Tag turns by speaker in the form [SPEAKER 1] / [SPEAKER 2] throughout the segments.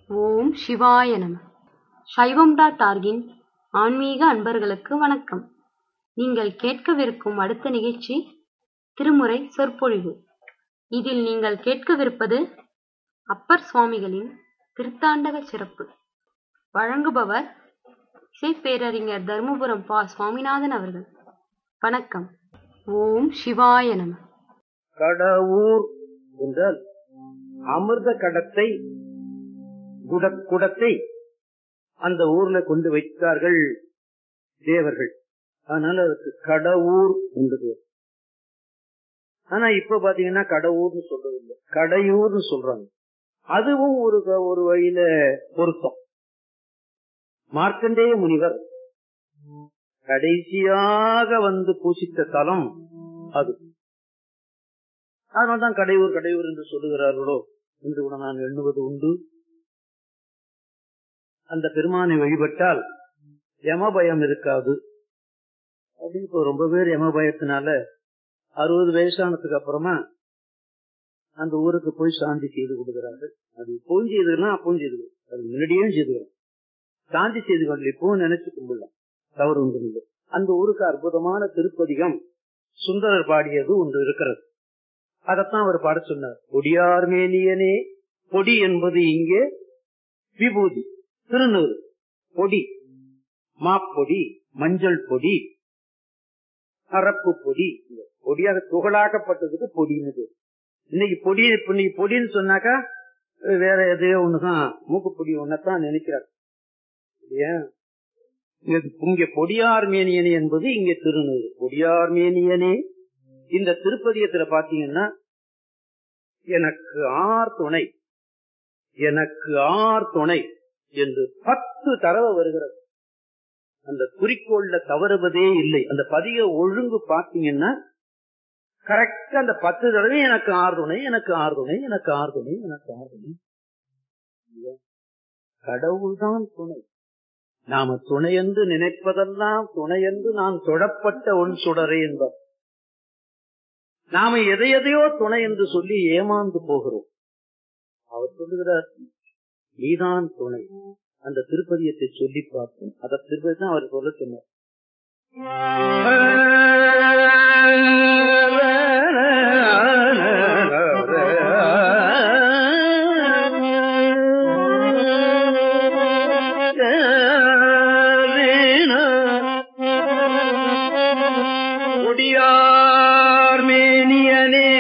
[SPEAKER 1] ஓம் சிவாய நம. சைவம்.orgன் ஆன்மீக அன்பர்களுக்கு வணக்கம். நீங்கள் கேட்கவிருக்கும் அடுத்த நிகழ்ச்சி திருமுறை சொற்பொழிவு. இதில் நீங்கள் கேட்கவிருப்பது அப்பர் சுவாமிகளின் திருத்தாண்டக சிறப்பு. வழங்குபவர் இசைப்பேரறிஞர் தர்மபுரம் பா. சுவாமிநாதன் அவர்கள். வணக்கம். ஓம் சிவாய நம.
[SPEAKER 2] கடவுர் என்றால் அமிர்த கடத்தை குடத்தை அந்த ஊர்ல கொண்டு வைத்தார்கள் தேவர்கள். அதனால அதுக்கு கடவுர் என்று. ஆனா இப்ப பாத்தீங்கன்னா கடவுர்னு சொல்றதில்லை, கடையூர்னு சொல்றாங்க. அதுவும் ஒரு வழியில பொருத்தம். மார்க்கண்டேய முனிவர் கடைசியாக வந்து பூசித்த தலம் அது. அதனால்தான் கடையூர் கடையூர் என்று சொல்லுகிறார்களோ என்று கூட நான் எண்ணுவது உண்டு. அந்த பெருமானை வழிபட்டால் யமபயம் இருக்காது அப்படின்னு இப்போ ரொம்ப பேர் யமபயத்தினால 60 வயசானதுக்கு அப்புறமா அந்த ஊருக்கு போய் சாந்தி செய்து கொடுக்கிறார்கள். அது இப்பவும் செய்துக்கலாம், அப்பவும் செய்துக்கலாம், அது முன்னாடியும் செய்துக்கிறோம். சாந்தி செய்து கொண்டு இப்பவும் நினைச்சு கும்பிடலாம், தவறு ஒன்றும் இல்லை. அந்த ஊருக்கு அற்புதமான திருப்பதிகம் சுந்தரர் பாடியது ஒன்று இருக்கிறது. அதத்தான் அவர் பாட சொன்னார். பொடியார்மேனியனே, பொடி என்பது இங்கே விபூதி, திருநூறு பொடி, மாப்பொடி, மஞ்சள் பொடி, அரப்பு பொடி, பொடியாக துகளாக்கப்பட்டதுக்கு பொடின்னு. இன்னைக்கு பொடின்னு சொன்னாக்கா வேற எதையோ ஒண்ணுதான், மூக்கு பொடி ஒன்னதான் நினைக்கிறார். இங்க பொடியார்மேனியனே என்பது இங்கே திருநூறு. பொடியார்மேனியனே இந்த திருப்பதியத்துல பாத்தீங்கன்னா எனக்கு ஆர் துணை, எனக்கு ஆர் துணை என்று 10 தடவை வருகிறது. அந்த குறிக்கோள்ல தவறுவதே இல்லை. அந்த பதிக ஒழுங்கு பாத்தீங்கன்னா கரெக்டா அந்த 10 தடவை எனக்கு ஆறுதுணை, எனக்கு ஆறுதுணை, எனக்கு ஆறுதுணை, எனக்கு ஆறுதுணை. கடவுள்தான் துணை. நாம துணை என்று நினைப்பதெல்லாம் துணை என்று நான் தொடப்பட்ட ஒன் சுடரே என்பார். நாம எதையோ துணை என்று சொல்லி ஏமாந்து போகிறோம். அவர் சொல்லுகிறார், நீதான் துணை. அந்த திருப்பதியத்தை சொல்லி பார்த்தோம். அந்த திருப்பதி தான் அவர் சொல்ல சொன்னார். பொடியார்மேனியனே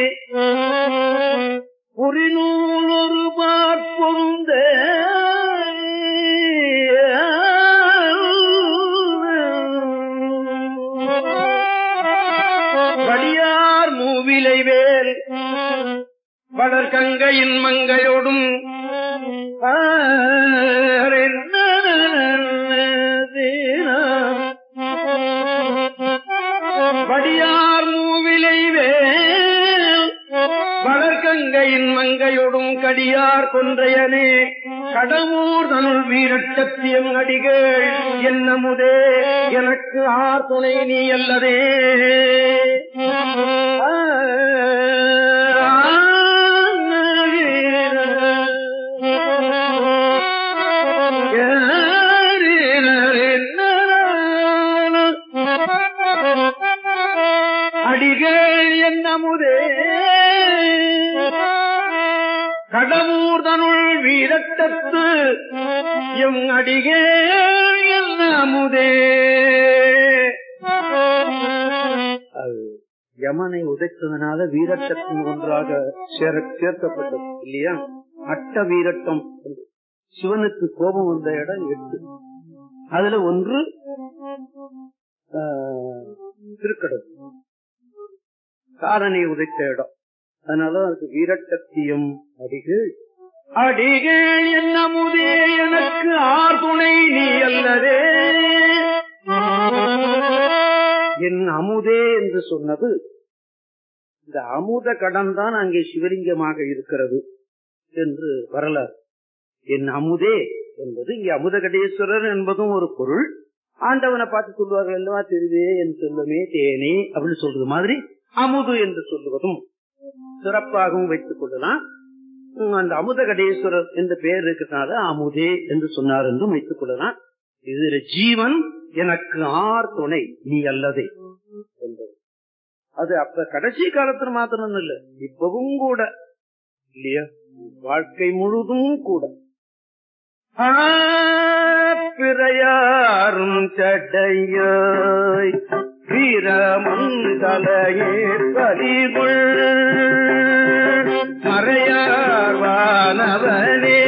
[SPEAKER 2] புரிநூலொரு பார்ப்பொருந்த வடியார் மூவிலை வேல் வளர்கங்கையின் மங்கையோடும் வடியார் மூவிலை வேல் வளர்கங்கையின் மங்கையோடும் கடியார் கொன்றையனே கடவுர் தனுள் வீரட்டத்தியம் அடிகள் என்னமுதே எனக்கு ஆர் துணை நீ அல்லதே. அடிகள் என்னமுதே கடவுர் தனுள் வீரட்டத்து எம் அடிகள் என்னமுதே. யமனை உதைத்ததனால வீரட்டத்தின் ஒன்றாக சேர்க்கப்பட்டது இல்லையா? அட்ட வீரட்டம். சிவனுக்கு கோபம் வந்த இடம் 8. அதுல ஒன்று திருக்கடல், காரனை உதைத்த இடம். அதனால அதுக்கு வீரட்டத்தியம் அடிகள். அடிகள் என்னமுதே எனக்கு ஆர் துணை நீ அல்லதே. என் அமுதே என்று சொன்னது இந்த அமுத கடன்தான் அங்கே சிவலிங்கமாக இருக்கிறது என்று வரலாறு. என் அமுதே என்பது இங்கே அமுதகடேஸ்வரர் என்பதும் ஒரு பொருள். ஆண்டவனை பார்த்து சொல்லுவார்கள் அல்லவா, தெரிவே என் செல்வமே தேனே அப்படின்னு சொல்றது மாதிரி அமுது என்று சொல்லுவதும் சிறப்பாகவும் வைத்துக் கொள்ளலாம். அந்த அமுதகடேஸ்வரர் என்ற பெயர் இருக்கிறதுனால அமுதே என்று சொன்னார் என்றும் வைத்துக் கொள்ளலாம். இதுல ஜீவன் எனக்கு ஆர் துணை நீ அல்லதே என்பது. அது அப்ப கடைசி காலத்துல மாத்திரம் இல்ல, இப்பவும் கூட இல்லையா, வாழ்க்கை முழுதும் கூட. பிறையாரும் சடையாய் வீரமந்தலையே பறிவுள் மறையார்வானவனே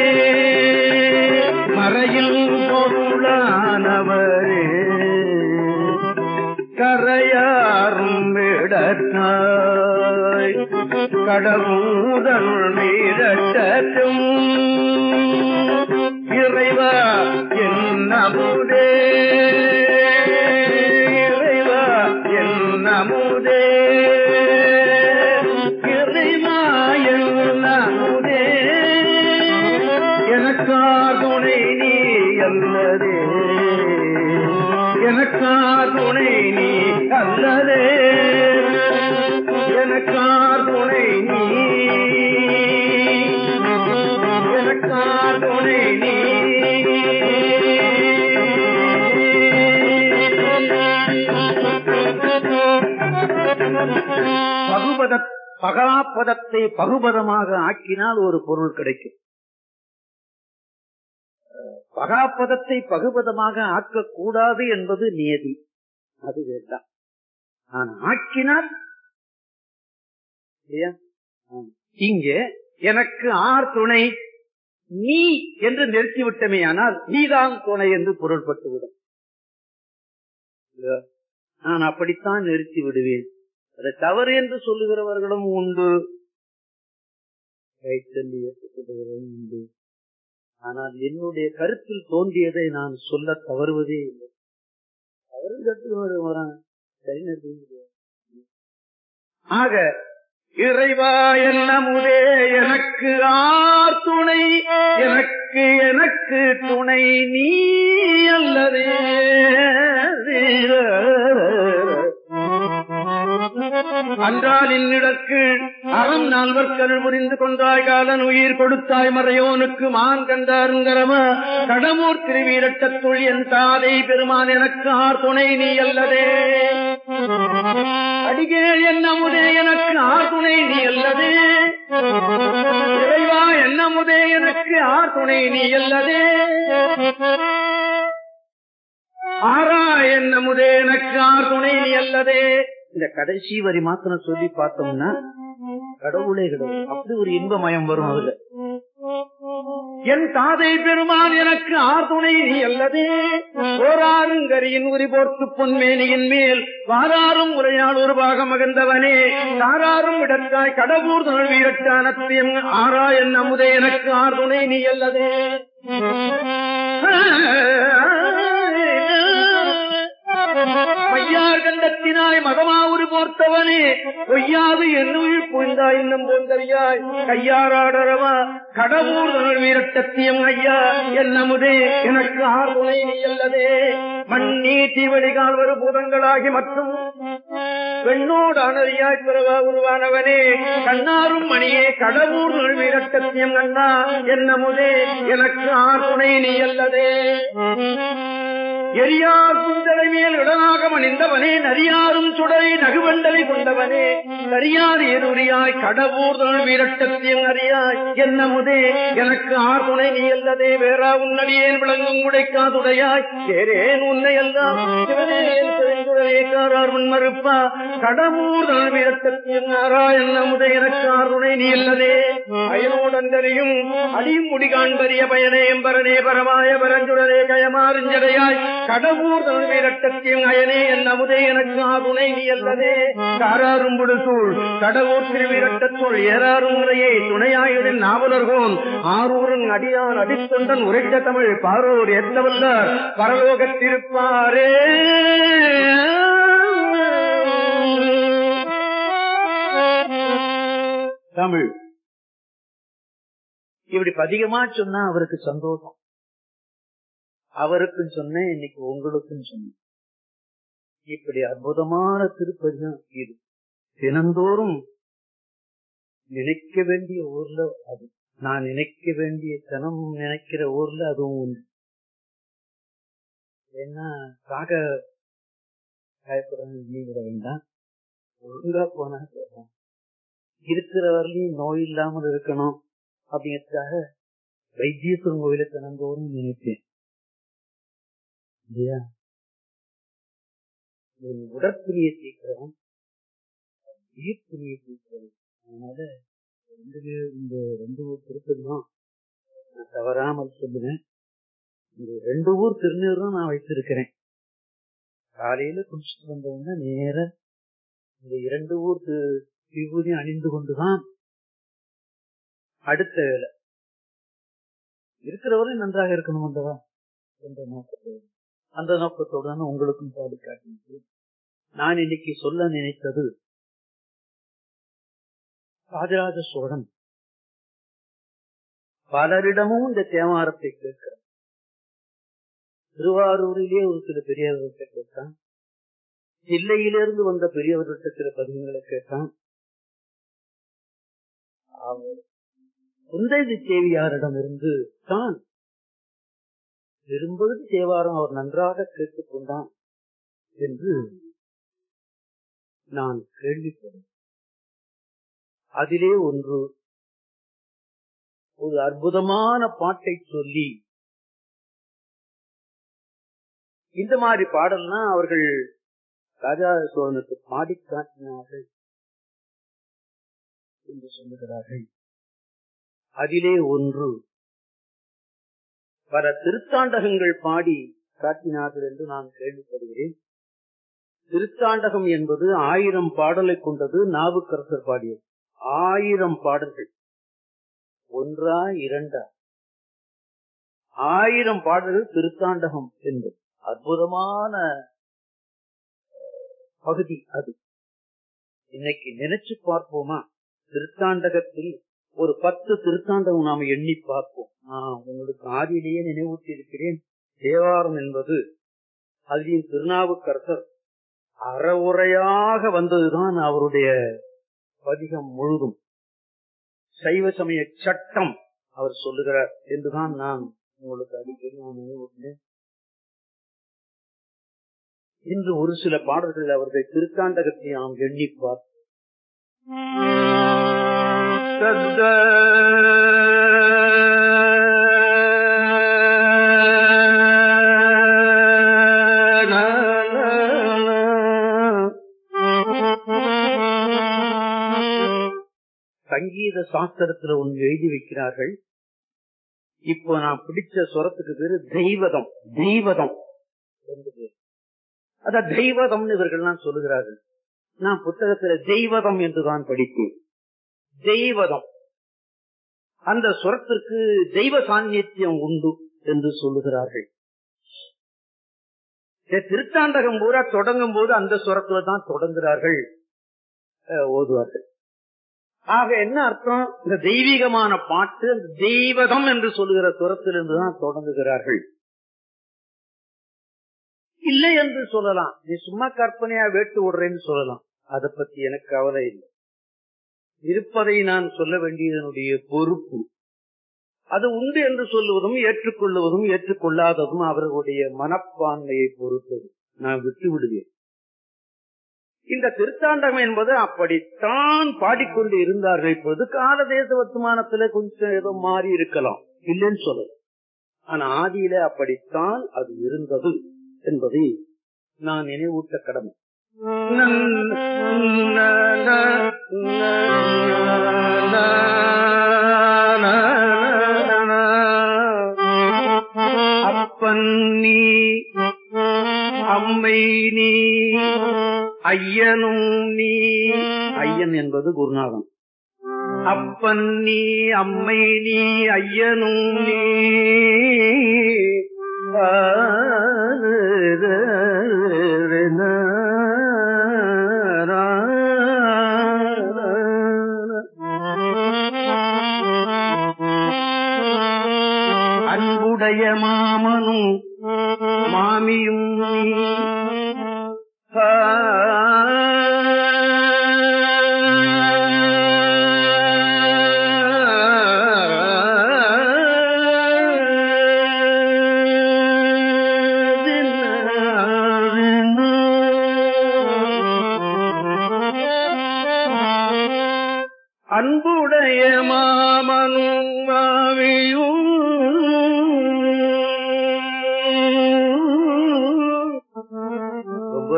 [SPEAKER 2] மறையில் பொருளானவரே கரையாரும் விடத்தாய் கடவுதல் மீறட்டும் இறைவா என் அமுதே இறைவா என் அமுதே இறைவா என் அமுதே எனக்கார் துணை நீ அல்லதே எனக்கார் துணை நீ அல்லதே எனக்கார் துணை நீ எனக்கார் துணை நீ. பகாபதத்தை பகுபதமாக ஆக்கினால் ஒரு பொருள் கிடைக்கும். பகாபதத்தை பகுபதமாக ஆக்கக்கூடாது என்பது நியதி, அது வேண்டாம். நான் ஆக்கினால் இங்கே எனக்கு ஆர் துணை நீ என்று நிறுத்திவிட்டமே, ஆனால் நீதான் துணை என்று பொருள்பட்டுவிடும். நான் அப்படித்தான் நிறுத்தி விடுவேன். அதை தவறு என்று சொல்லுகிறவர்களும் உண்டு, உண்டு. ஆனால் என்னுடைய கருத்தில் தோன்றியதை நான் சொல்ல தவறுவதே இல்லை. ஆக இறைவா என் அமுதே எனக்கு ஆர் துணை எனக்கு எனக்கு துணை நீ அல்லதே அன்றால் என்னிடற்கு அறம் நால்வர் கருள் புரிந்து கொண்டாய் காலன் உயிர் கொடுத்தாய் மறையோனுக்கு மான் கண்டாருங்கரம கடமூர் திருவீரட்டத்துள் என் தாதை பெருமான் எனக்கு ஆர் துணை நீ அல்லதே அடிகேள் என் அமுதே எனக்கு ஆர் துணை நீ அல்லதே இறைவா என் அமுதே எனக்கு ஆர் துணை நீ அல்லதே ஆரா என் அமுதே எனக்கு ஆர் துணை நீ அல்லதே. இந்த கடைசி வரி மாத்திரம் சொல்லி பார்த்தோம்னா கடவுளே கடவுள், அப்படி ஒரு இன்பமயம் வரும். அதுல என் தாதை பெருமான் எனக்கு ஆர் துணை நீ அல்லதே ஓராருங்கரியின் உரி போர்த்து பொன்மேனியின் மேல் வாராரும் உரையால் ஒரு பாகம் மகந்தவனே தாராரும் இடத்தாய் கடவுர் தொழில் வீரட்டானத்தியம் ஆரா என் அமுதே எனக்கு ஆர் துணை நீ அல்லதே. மையார் கண்டத்தினாய் மகமாவுரு போர்த்தவனே பொய்யாது என்னுள் புய்ந்தாய் இன்னும் போந்தறியாய் கையாராடரவா கடவுர் தொழில் வீரட்டத்தியம் ஐயா என் அமுதே எனக்கு ஆர் துணை நீ அல்லதே. மண்ணீ தீவடிகால் வரு பூதங்களாகி மற்றும் பெண்ணோடு அனறியாய் பிறவா உருவானவனே கண்ணாரும் மணியே கடவுர் தொழில் வீரட்டத்தியம் அண்ணா என் அமுதே எனக்கு ஆர் துணை நீ அல்லதே. எரியார் குந்தலை மேல் இடனாக மணிந்தவனே நரியாரும் சுடரை நகுவண்டலை கொண்டவனே நரியார் ஏருரியாய் கடவுர் தொழில் வீரட்டத்தியம் அறியாய் என் அமுதே எனக்கு ஆர் துணை நீ அல்லதே. வேறா உன்னடியேன் விளங்கும் உடைக்காதுடையாய் சேரேன் உன்னை எல்லாம் சிவனேகாரார் முன்மறுப்பா கடவுர் தொழில் வீரட்டத்தியம் ஆரா என் அமுதே எனக்கு ஆர் துணை நீ அல்லதே. அயனோடந்தரையும் அடியும் முடிகாண்பரிய பயனே எம்பரனே பரமாய பரஞ்சுடரே கயமாறுஞ்சடையாய் கடவுர் தொழில் வீரட்டத்தியம் அயனே என் அமுதே எனக்கு ஆர் துணை நீ அல்லதே. காராரும் புடுசூழ் கடவுர் திருவீரட்டத்துள் ஏறாரும் முறையை துணையாயுடன் நாவலர்கோன் ஆரூரன் அடியான் அடித்தொண்டன் உரைத்த தமிழ் பாரோர் எத்தவல்லார் பரலோகத்திருப்பாரே. தமிழ் இப்படி பதிகமா சொன்னா அவருக்கு சந்தோஷம். அவருக்கும் சொன்னேன், இன்னைக்கு உங்களுக்கும் சொன்னேன். இப்படி அற்புதமான திருப்பதிகம் இது. தினந்தோறும் நினைக்க வேண்டிய ஊர்ல அது நான் நினைக்க வேண்டிய தனம் நினைக்கிற ஊர்ல அதுவும் உண்டு. ஏன்னா காக பயப்படுறேன்னு விட வேண்டாம், ஒழுங்கா போனா போதும். இருக்கிற வரலையும் நோய் இல்லாமல் இருக்கணும் அப்படிங்கிறதுக்காக வைத்தீஸ்வரன் கோயில தினந்தோறும் நினைப்பேன் இல்லையா. உடற்பிரியை தீர்க்கிறோம், உயிர்பிரியை தீர்க்கிறோம். அதனால இந்த 2 ஊர் திருப்பதியும் நான் தவறாமல் சொல்லுவேன். இந்த 2 ஊர் திருநீரும் நான் வைத்திருக்கிறேன். காலையில குளிச்சுட்டு வந்தவங்க நேர இந்த 2 ஊர் விபூதி அணிந்து கொண்டுதான் அடுத்த வேலை. இருக்கிறவரை நன்றாக இருக்கணும் அல்லவா என்ற நோக்கத்தோடு, அந்த நோக்கத்தோடு உங்களுக்கும் பாடு காட்டி நான் இன்னைக்கு சொல்ல நினைத்தது, ராஜராஜ சோழன் பலரிடமும் இந்த தேவாரத்தை கேட்கிறார். திருவாரூரிலே ஒரு சில பெரியவர்கிட்ட கேட்டான், ஜில்லையிலிருந்து வந்த பெரியவர்கிட்ட சில பதிவுகளை கேட்டான். குந்தவி தேவியாரிடம் இருந்து தான் விரும்புவது தேவாரம் அவர் நன்றாக கேட்டுக் கொண்டான் என்று நான் கேள்விப்படும். அதிலே ஒரு அற்புதமான பாட்டை சொல்லி, இந்த மாதிரி பாடல்னா அவர்கள் ராஜராஜ சோழனுக்கு பாடி காட்டினார்கள் என்று சொல்லுகிறார்கள். அதிலே பல திருத்தாண்டகங்கள் பாடி காட்டினார்கள் என்று நான் கேள்விப்படுகிறேன். திருத்தாண்டகம் என்பது 1000 பாடலை கொண்டது. நாவுக்கரசர் பாடியது 1000 பாடல்கள், 1 2 1000 பாடல்கள் திருத்தாண்டகம் என்பது அற்புதமான பகுதி. அது இன்னைக்கு நினைச்சு பார்ப்போமா? திருத்தாண்டகத்தில் ஒரு 10 திருத்தாண்டகம் நாம எண்ணி பார்ப்போம். உங்களுக்கு ஆதியிலேயே நினைவூட்டி இருக்கிறேன். தேவாரம் என்பது அதில் திருநாவுக்கரசர் அறவுரையாக வந்ததுதான் அவருடைய பதிகம் முழுதும். சைவ சமய சட்டம் அவர் சொல்லுகிறார் என்றுதான் நான் உங்களுக்கு அடிக்கடி நினைவூட்டினேன். இன்று ஒரு சில பாடல்கள் அவர்கள் திருத்தாண்டகத்தை நாம் எண்ணி பார்ப்போம். சங்கீத சாஸ்திரத்துல ஒன்று எழுதி வைக்கிறார்கள். இப்போ நான் பிடிச்ச சுரத்துக்கு பேரு தெய்வதம். தெய்வதம் அத தெய்வதம்னு இவர்கள்லாம் சொல்லுகிறார்கள். நான் புத்தகத்துல தெய்வதம் என்றுதான் படித்தேன். தெய்வதம் அந்த சுரத்திற்கு தெய்வ சாநித்தியம் உண்டு என்று சொல்லுகிறார்கள். திருத்தாண்டகம் பூரா தொடங்கும் போது அந்த சுரத்துல தான் தொடங்குகிறார்கள், ஓதுவார்கள். ஆக என்ன அர்த்தம்? இந்த தெய்வீகமான பாட்டு அந்த தெய்வதம் என்று சொல்லுகிற சுரத்திலிருந்துதான் தொடங்குகிறார்கள். இல்லை என்று சொல்லலாம், நீ சும்மா கற்பனையா வேட்டு விடுறேன்னு சொல்லலாம். அதை பத்தி எனக்கு கவலை இல்லை. இருப்பதை நான் சொல்ல வேண்டியதனுடைய பொறுப்பு. அது உண்டு என்று சொல்லுவதும் ஏற்றுக்கொள்வதும் ஏற்றுக்கொள்ளாததும் அவர்களுடைய மனப்பான்மையை பொறுத்தது. நான் விட்டு விடுவேன். இந்த திருத்தாண்டகம் என்பது அப்படித்தான் பாடிக்கொண்டு இருந்தார்கள். இப்போது கால தேச வர்த்தமானத்துல கொஞ்சம் ஏதோ மாறி இருக்கலாம், இல்லைன்னு சொல்லலாம். ஆனா ஆதியில அப்படித்தான் அது இருந்தது என்பதை நான் நினைவூட்ட கடமை. அப்பன் நீ அம்மை நீ ஐயனும் நீ. ஐயன் என்பது குருநாதன். அப்பன் நீ அம்மை நீ ஐயனும் நீ அன்புடைய மாமனும் மாமியும்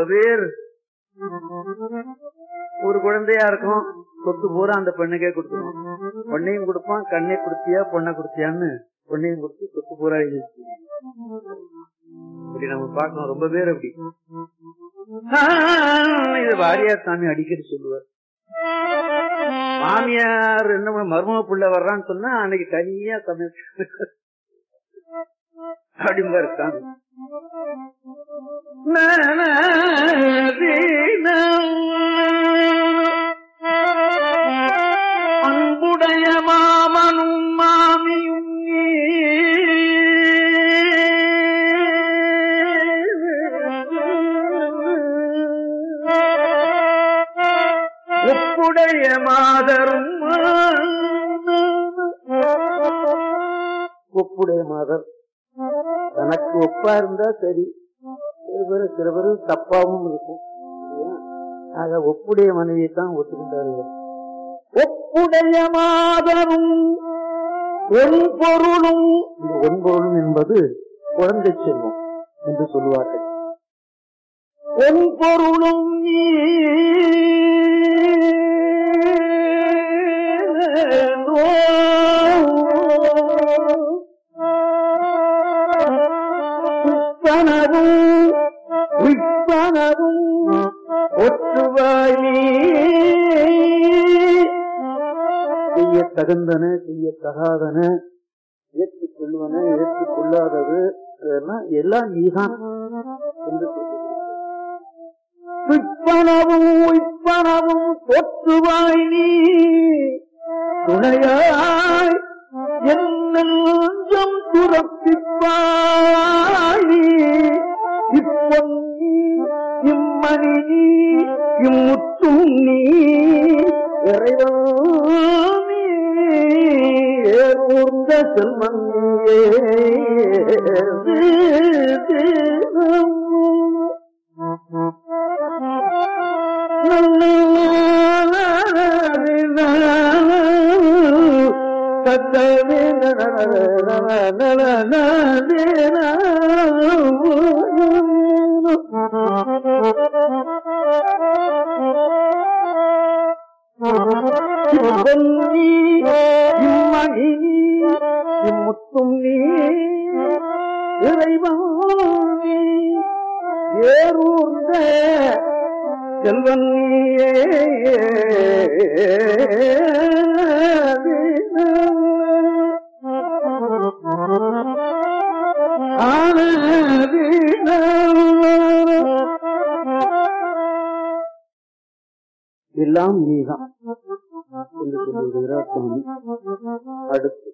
[SPEAKER 2] பேர் ஒரு குழந்தையா இருக்கும், சொத்து பூரா அந்த பெண்ணுக்கே கொடுத்துருவோம். பொண்ணையும் கொடுப்பான், கண்ணை கொடுத்தியா பொண்ணை கொடுத்தியான்னு பொண்ணையும் கொடுத்து சொத்து பூரா இப்படி நம்ம பார்க்கணும். ரொம்ப பேர் அப்படி. இது வாரியார் சாமி அடிக்கடி சொல்லுவார். மாமியார் என்ன மருமக புள்ள வர்றான்னு சொன்னா அன்னைக்கு தனியா சமைச்சு அப்படிங்க இருக்காங்க. அன்புடைய மாமனும் மாமியும் ஒப்புடைய மாதரும் ஒப்புடைய மாதர் தனக்கு ஒப்பா இருந்தா சரி, சில பேர் தப்பாவும் இருக்கும். ஆக ஒப்புடைய மனைவியை தான் ஒத்துக்கிட்டார்கள். ஒப்புடைய மாதரும் ஒன்பொருளும், இந்த ஒன்பொருளும் என்பது குழந்தை செல்வம் என்று சொல்லுவார்கள். ஒன்பொருளும் செய்ய தகுந்தன செய்ய தகாதன, ஏற்றுக்கொள்வன ஏற்றுக்கொள்ளாதது எல்லாம் நீதான் என்று சொல்லுவாய். ஒற்றுவாய் நீ துணையாய் என்னெல்லாம் துறப்பிப்பாய். இப்பொன்னி இம்மணி நீ இம்முத்தும் நீ இறைவனே ஏர்ந்த செல்வங்கே. முத்தும் நீ இறைவனே ஏறூர்ந்த செல்வன் நீயே. எல்லாம் நீதான் என்று சொல்லுகிறார் சுவாமி. அடுத்து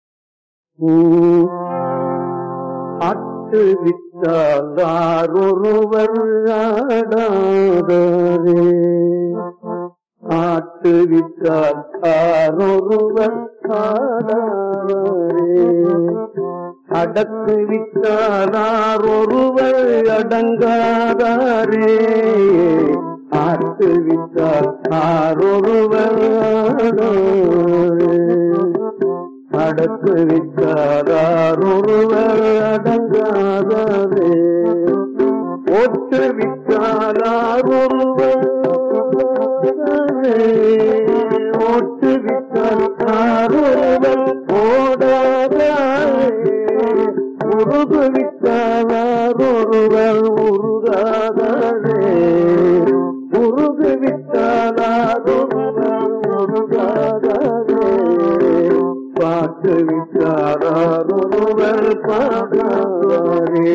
[SPEAKER 2] அட்டு வித்தார் ஒருவர் ஆடாதரே, ஆட்டு வித்தார் ஒருவர் ஆடாதரே, அடக்கு வித்தார் ஒருவர் அடங்காதாரே, ஆட்டு வித்தார் ஒருவர் அடக்கு வித்தார் ஒருவர் அடங்காதாரே, ஒட்டு வித்தார் ஒருவர் ஒட்டு வித்தார் ஒருவர் ஓடாதாரே, உருது வித்தார் ஒருவர் உருகாதாரே, உருது வித்தார் ஒருவர் உருகாதாரே, பாட்டு வித்தார் ஒருவர் பாடாதாரே.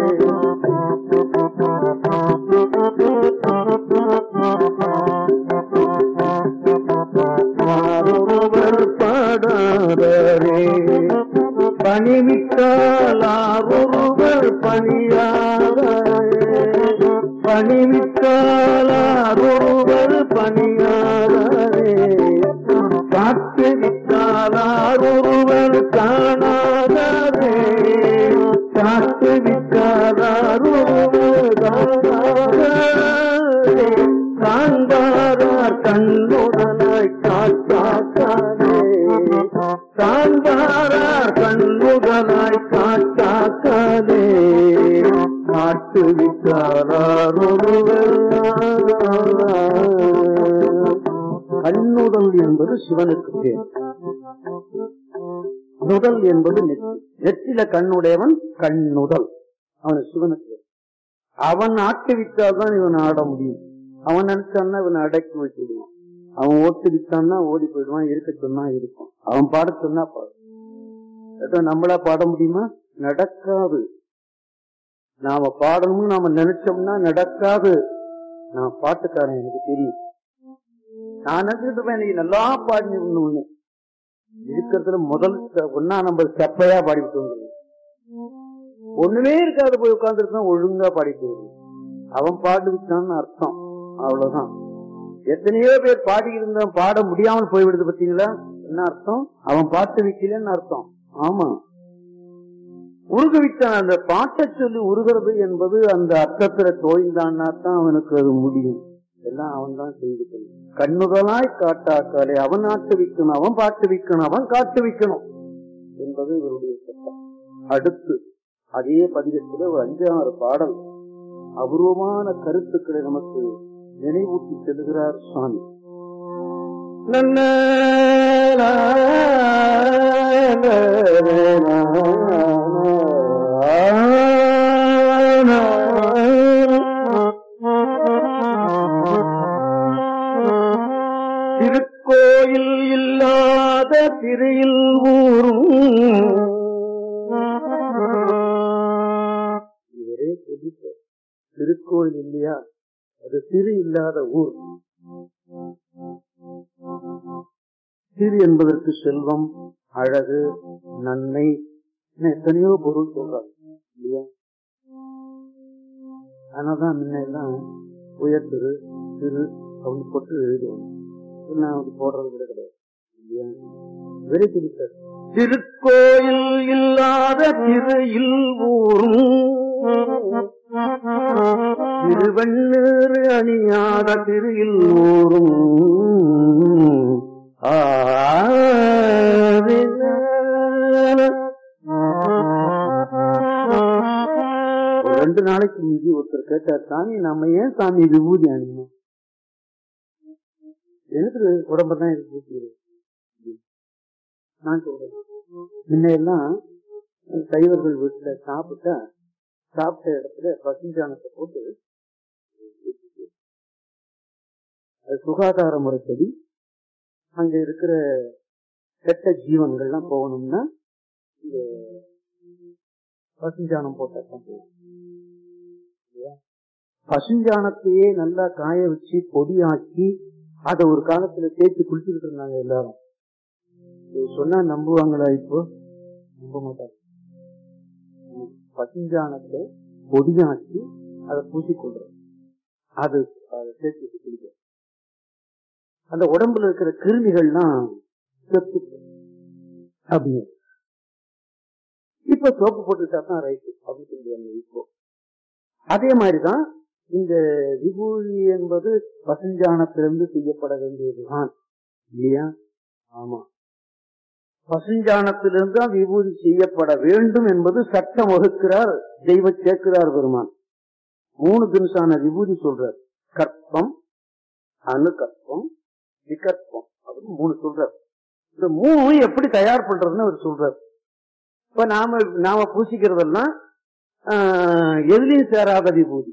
[SPEAKER 2] ஒருவர் பாடாதாரே, பணிவித்தால் ஒருவர் பணியாதாரே, பணிவித்தால் ஒருவர் பணியாதாரே, காத்து வித்தால் ஒருவர் காணாதாரே, காத்து வித்தால் ஒருவர் காணாதாரே, காண்பாரார் கண்ணுடனாய் காத்தாக்கானே, காண்பாரார் கண்ணுடனாய் காத்தாக்கானே, ஆட்டு விட்டாரொருவர். கண்ணுதல் என்பது சிவனுக்கு பேர். நுதல் என்பது நெற்றி. நெற்றில கண்ணுடையவன் கண்ணுதல், அவன் சிவனுக்கு. அவன் ஆட்டுவித்தால்தான் இவன் ஆட முடியும். அவன் நினைச்சான்னா இவன் அடக்கி வச்சுடுவான். அவன் ஓட்டு விட்டான்னா ஓடி போயிடுவான், இருக்க சொன்னா இருக்கும். அவன் பாட சொன்னா பாடும். நம்மளா பாட முடியுமா? நடக்காது. நாம பாடணும்னு நாம நினைச்சோம்னா நடக்காது. நான் பாட்டுக்காரன், எனக்கு தெரியும். நான் நினைச்சிட்டு இருப்பேன் இன்னைக்கு நல்லா பாடினு இருக்கிறதுல முதல் ஒன்னா நம்ம செப்பையா பாடிட்டு வந்துருவோம். ஒண்ணுமே இருக்காது, போய் உட்கார்ந்துருக்கா ஒழுங்கா பாடிட்டு வருவோம். அவன் பாடு விட்டான்னு அர்த்தம், அவ்வளவுதான். எத்தனையோ பேர் பாடி இருந்தா பாட முடியாமல் போய்விடுது பார்த்தீங்களா? என்ன அர்த்தம்? அவன் பாட்டு வைக்கலன்னு அர்த்தம். ஆமா, உருகுவித்தான். அந்த பாட்டை சொல்லி உருகிறது என்பது அந்த அர்த்தத்துல தோய்ந்தான்னா தான் அவனுக்கு அது முடியும். எல்லாம் அவன் தான் செய்து கொள்ளும். கண்ணுதலாய் காட்டாக்காலே அவன் ஆட்டு விக்கணும், அவன் பாட்டு விக்கணும், அவன் காட்டு விக்கணும் என்பது இவருடைய சட்டம். அடுத்து அதே பதிகத்துல ஒரு 5-6 பாடல் அபூர்வமான கருத்துக்களை நமக்கு நினைவூட்டி செல்கிறார் சுவாமி. திருக்கோயில் இல்லாத திரையில் ஊரும் இவரே சொல்லிட்டார். திருக்கோயில் இல்லையா, அது திரு இல்லாத ஊர். திரு என்பதற்கு செல்வம், அழகு, நன்மை, எத்தனையோ பொருள் சொல்றாங்க இல்லையா? ஆனாதான் முன்னெல்லாம் உயர் திரு திரு அப்படின்னு போட்டு எழுதுவாங்க. நான் அது போடுறது கூட கிடையாது இல்லையா? வெரி குறிப்பிட்ட திருக்கோயில் இல்லாத திரையில் ஊரும், திருவண்ணூறு அணியாத திரையில் ஊரும். ஒரு 2 நாளைக்கு முந்தி ஒருத்தர் கேட்டார், சாமி நம்ம ஏன் சாமி விபூதி அணியணும்? எனக்கு உடம்புதான் இருக்கு. நான் சொல்றேன், முன்னையெல்லாம் சைவர்கள் வீட்டுல சாப்பிட்ட இடத்துல பசுஞ்சாணத்தை போட்டு சுகாதார முறைப்படி அங்க இருக்கிற கெட்ட ஜீவன்கள்லாம் போகணும்னா இந்த பசுஞ்சாணம் போட்டதான் போகும். பசுஞ்சாணத்தையே நல்லா காய வச்சு பொடியாக்கி அதை ஒரு காலத்துல தேய்ச்சி குளிச்சுட்டு இருந்தாங்க எல்லாரும். சொன்னா நம்புவாங்களா? இப்போ நம்ப மாட்டாங்க. பசுஞ்சாணத்தை பொடியாக்கி அதை பூசிக்கொள்றது, அது தேய்ச்சி குளிக்க அந்த உடம்புல இருக்கிற கிருமிகள்லாம் செத்து அப்படின்னு. இப்ப சோப்பு போட்டுட்டா தான் ரைட்டு அப்படின்னு சொல்லுவாங்க. இப்போ அதே மாதிரிதான் இந்த விபூதி என்பது பசுஞ்சாணத்திலிருந்து செய்யப்பட வேண்டியதுதான் இல்லையா? ஆமா, பசுஞ்சாணத்திலிருந்து தான் விபூதி செய்யப்பட வேண்டும் என்பது சட்டம் வகுக்கிறார் தெய்வ சேர்க்கிறார் பெருமான். 3 தினசான விபூதி சொல்றார். கற்பம், அணுகற்பம், விகற்பம் அப்படின்னு 3 சொல்றார். இந்த 3 எப்படி தயார் பண்றதுன்னு அவர் சொல்றார். இப்ப நாம பூசிக்கிறதெல்லாம் எதுலையும் சேராத விபூதி,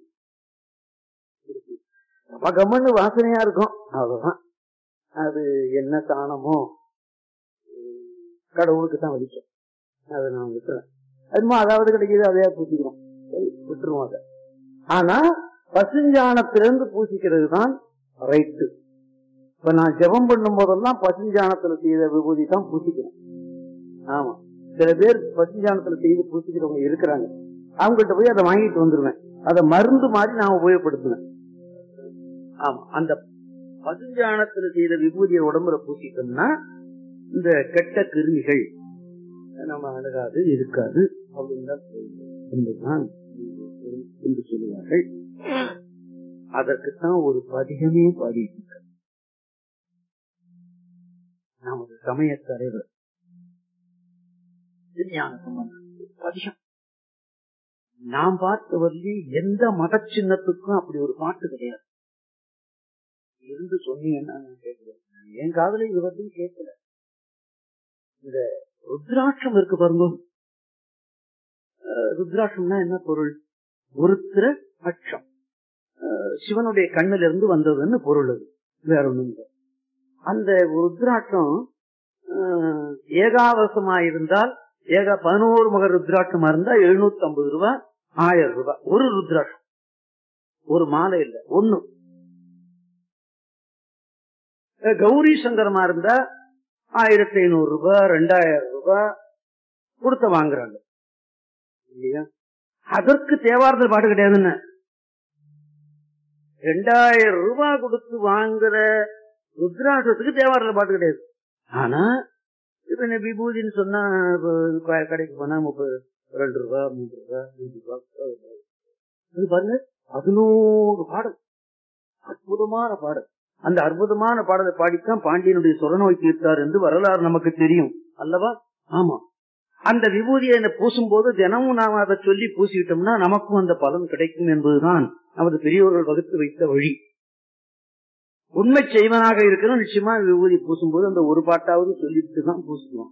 [SPEAKER 2] கம்மன்னு வாசனையா இருக்கும், அவ்வளவுதான். அது என்ன சாணமோ கடவுளுக்கு தான் வலிக்கும், அதை நான் விட்டுறேன். அதுமா அதாவது கிடைக்கிது அதையா பூசிக்கிறோம், விட்டுருவோம் அதை. ஆனா பசுஞ்சாணத்திலிருந்து பூசிக்கிறது தான் ரைட்டு. இப்ப நான் ஜெபம் பண்ணும் போதெல்லாம் பசுஞ்சாணத்துல செய்த விபூதி தான் பூசிக்கிறேன். ஆமா, சில பேர் பசுஞ்சாணத்துல செய்து பூசிக்கிறவங்க இருக்கிறாங்க. அவங்ககிட்ட போய் அதை வாங்கிட்டு வந்துருவேன். அதை மருந்து மாதிரி நான் உபயோகப்படுத்துவேன். ஆமா, அந்த பசுஞ்சாணத்துல செய்த விபூதியை உடம்புல பூசிட்டோம்னா இந்த கெட்ட கிருமிகள் நம்ம அணுகாது, இருக்காது அப்படின்னு என்று சொல்லுவார்கள். அதற்குத்தான் ஒரு பதிகமே பாடிட்டு இருக்க நமது சமய தலைவர் பதிகம். நாம் பார்த்த வரலி எந்த மத சின்னத்துக்கும் அப்படி ஒரு பாட்டு கிடையாது. இருந்து சொன்னீங்கன்னா நான் கேட்கிறேன். என் காதல இது வந்து கேட்கல. இந்த ருத்ராட்சம் இருக்கு பாருங்க. ருத்ராட்சம்னா என்ன பொருள்? ஒருத்திர அட்சம், சிவனுடைய கண்ணில இருந்து வந்ததுன்னு பொருள். அது வேற ஒண்ணும் இல்லை. அந்த ருத்ராட்சம் ஏகாவசமாயிருந்தால் 11 மகர் ருத்ராட்சமா இருந்தா 750 ரூபாய், 1000 ரூபாய் ஒரு ருத்ராட்சம். ஒரு மாலை இல்ல, ஒண்ணு. கௌரி சங்கரமா இருந்தா 1500 ரூபாய், 2000 ரூபாய் கொடுத்த வாங்குறாங்க இல்லையா? அதற்கு தேவாரத்தில் பாட்டு கிடையாதுன்னு 2000 ரூபாய் கொடுத்து வாங்குற ருத்ராட்சத்துக்கு தேவாரத்தில் பாட்டு கிடையாது. ஆனா இப்ப என்ன விபூதின்னு சொன்னா கடைக்கு போனா 32 ரூபாய், 3 ரூபாய், 5 ரூபாய். அது பாருங்க 11 பாடல், அற்புதமான பாடல். அந்த அற்புதமான பாடலை பாடித்தான் பாண்டியனுடைய சொரநோய் தீர்த்தார் என்று வரலாறு நமக்கு தெரியும் அல்லவா? ஆமா. அந்த விபூதியை பூசும் போது தினமும் நாம் அதை சொல்லி பூசிவிட்டோம்னா நமக்கும் அந்த பலன் கிடைக்கும் என்பதுதான் நமது பெரியவர்கள் வகுத்து வைத்த வழி. உண்மை செய்வனாக இருக்கணும். நிச்சயமா விபூதி பூசும் போது அந்த ஒரு பாட்டாவது சொல்லிட்டு தான் பூசுவோம்.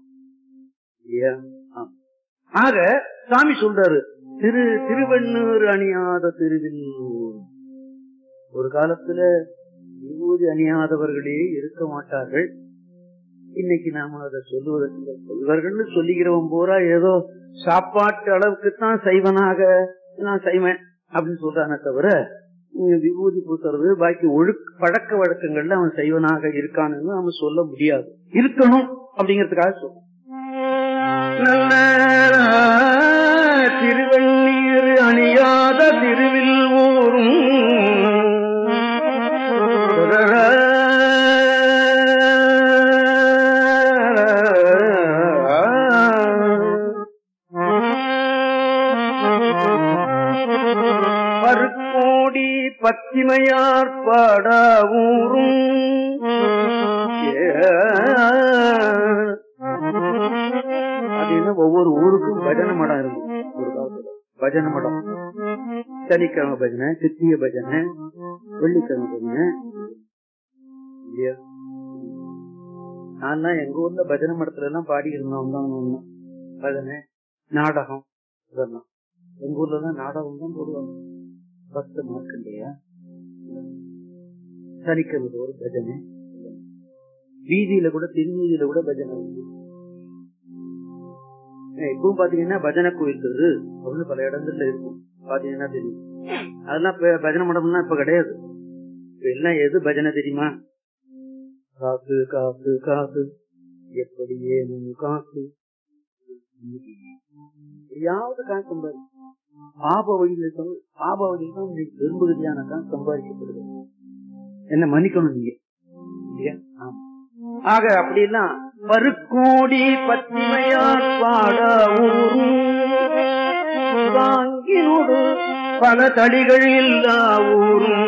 [SPEAKER 2] ஆக சாமி சொல்றாரு, திருவெண்ணூர் அணியாத திருவில்லூர். ஒரு காலத்துல விபூதி அணியாதவர்களே இருக்க மாட்டார்கள். இன்னைக்கு நாம அதை சொல்லுவதற்கு சொல்வர்கள் சொல்லுகிறவன் பூரா ஏதோ சாப்பாட்டு அளவுக்குத்தான் செய்வனாக நான் செய்வேன் அப்படின்னு சொல்றானே தவிர விபூதி பூசுறது பாக்கி பழக்க வழக்கங்கள்ல அவன் செய்வனாக இருக்கான்னு நாம சொல்ல முடியாது. இருக்கணும் அப்படிங்கறதுக்காக சொல்ல. திருவெண்ணீர் அணியாத திருவில் ஊரும் பருக்கோடி பத்திமையார் பாடா ஊரும். அது என்ன, ஒவ்வொரு ஊருக்கும் பஜனை மடம் இருக்கும். ஒரு காலத்துல பஜனை மடம், சனிக்கிழமை பஜனை, சித்திய பஜனை, வெள்ளிக்கிழமை பஜனை. நான் எங்க ஊர்ல பஜனை மடத்துல எல்லாம் பாடி இருந்தோம். பஜனை, நாடகம், இதெல்லாம் எங்க ஊர்லதான் நாடகம் தான் போடுவாங்க. 10 மார்க் இல்லையா? சனிக்கிழமை ஒரு பஜனை, வீதியில கூட திருநீதியில கூட பஜனை. இப்பவும் பாத்தீங்கன்னா பஜனை கோயில் அப்படின்னு பல இடங்கள்ல இருக்கும். பாத்தீங்கன்னா தெரியும். அதெல்லாம் பஜனை மடம்னா இப்ப கிடையாது. இப்ப எல்லாம் எது பஜனை தெரியுமா? காசு காசு காசு எப்படியே காசு, யாவது காசு சம்பாதி பாப வழியில் தான் பெரும்பகுதியான காசு சம்பாதிக்கப்படுது. என்ன மன்னிக்கணும் நீங்க. ஆக அப்படி எல்லாம் பருக்கோடி பத்திமையார் பாடாங்கோடு பல தடிகள் இல்லா ஊரும்.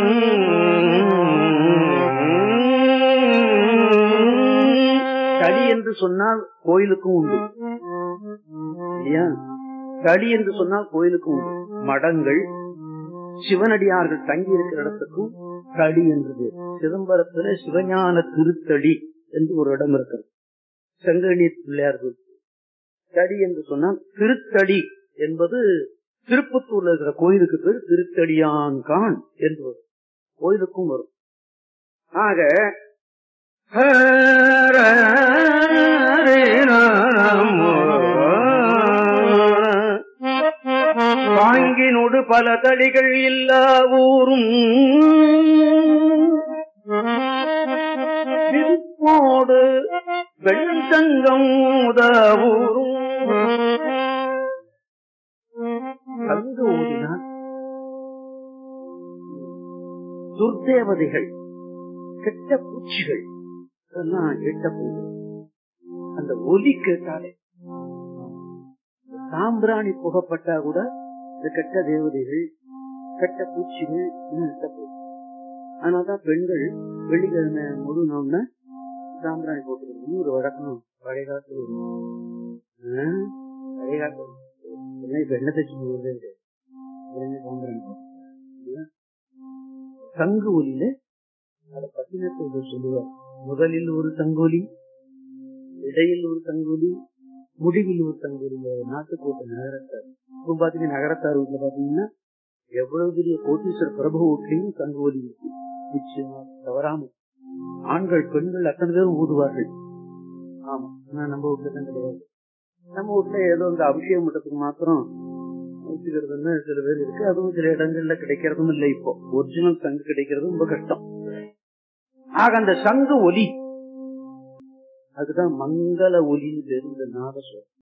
[SPEAKER 2] தடி என்று சொன்னால் கோயிலுக்கும் உண்டு இல்லையா? தடி என்று சொன்னால் கோயிலுக்கும் உண்டு. மடங்கள், சிவனடியார்கள் தங்கி இருக்கிற இடத்துக்கும் தடி என்று. சிதம்பரத்துல சிவஞான திருத்தடி என்று ஒரு இடம் இருக்கிறது. செங்கநீர் பிள்ளையார் தடி என்று சொன்னால் திருத்தடி என்பது திருப்பத்தூர்ல இருக்கிற கோயிலுக்கு பேர் திருத்தடியான் கான் என்று கோயிலுக்கும் வரும். ஆக வாங்கினோடு பல தடிகள் இல்லா ஊரும் திருப்போடு வெள்ளந்தங்கம் ஊரும். அங்கு ஓடினால் துர்தேவதைகள், கெட்ட பூச்சிகள் எல்லாம் எட்ட போகும். அந்த ஒலி கேட்டாலே சாம்பிராணி புகப்பட்டா கூட இந்த கெட்ட தேவதைகள், கெட்ட பூச்சிகள் எட்ட போகும். அதனால்தான் பெண்கள் வெள்ளிக்கிழமை முழு நாள்னா சாம்பிராணி போட்டுக்கணும் ஒரு வழக்கம். பழைய காலத்துல இப்ப என்ன தச்சு சங்கு ஒலியில அதை பட்டினத்தை சொல்லுவார். முதலில் ஒரு சங்கொலி, இடையில் ஒரு சங்கொலி, முடிவில் ஒரு சங்கொலி. நாட்டுக்கோட்டை நகரத்தார் இப்ப பாத்தீங்கன்னா நகரத்தார் வீட்டுல பாத்தீங்கன்னா எவ்வளவு பெரிய கோட்டீஸ்வரர் பிரபு வீட்லையும் சங்கொலி இருக்கு. நிச்சயமா தவறாம ஆண்கள் பெண்கள் அத்தனை பேரும் ஊதுவார்கள். ஆமா, நம்ம வீட்டுல தான் கிடையாது. நம்ம வீட்டுல ஏதோ இந்த அபிஷேக மட்டத்துக்கு மாத்திரம் வச்சுக்கிறதுன்னு சில பேர் இருக்கு. அதுவும் சில இடங்கள்ல கிடைக்கிறதும் இல்லை. இப்போ ஒரிஜினல் சங்கு கிடைக்கிறது ரொம்ப கஷ்டம். ஆக அந்த சங்கு ஒலி அதுதான் மங்கள ஒலின்னு பேரு. இந்த நாதஸ்வரம்